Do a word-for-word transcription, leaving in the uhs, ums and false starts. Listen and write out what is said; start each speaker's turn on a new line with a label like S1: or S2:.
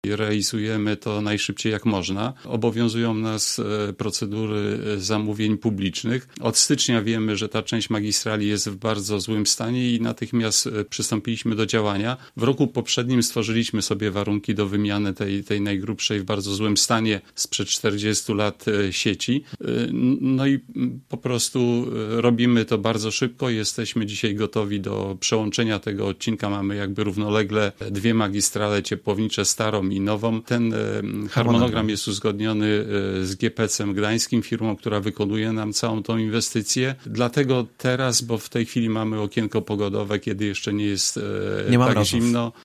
S1: Realizujemy to najszybciej jak można. Obowiązują nas procedury zamówień publicznych. Od stycznia wiemy, że ta część magistrali jest w bardzo złym stanie i natychmiast przystąpiliśmy do działania. W roku poprzednim stworzyliśmy sobie warunki do wymiany tej, tej najgrubszej w bardzo złym stanie sprzed czterdziestu lat sieci. No i po prostu robimy to bardzo szybko. Jesteśmy dzisiaj gotowi do przełączenia tego odcinka. Mamy jakby równolegle dwie magistrale ciepłownicze, starą i nową. Ten harmonogram jest uzgodniony z G P C-em Gdańskim, firmą, która wykonuje nam całą tą inwestycję. Dlatego teraz, bo w tej chwili mamy okienko pogodowe, kiedy jeszcze nie jest nie tak zimno,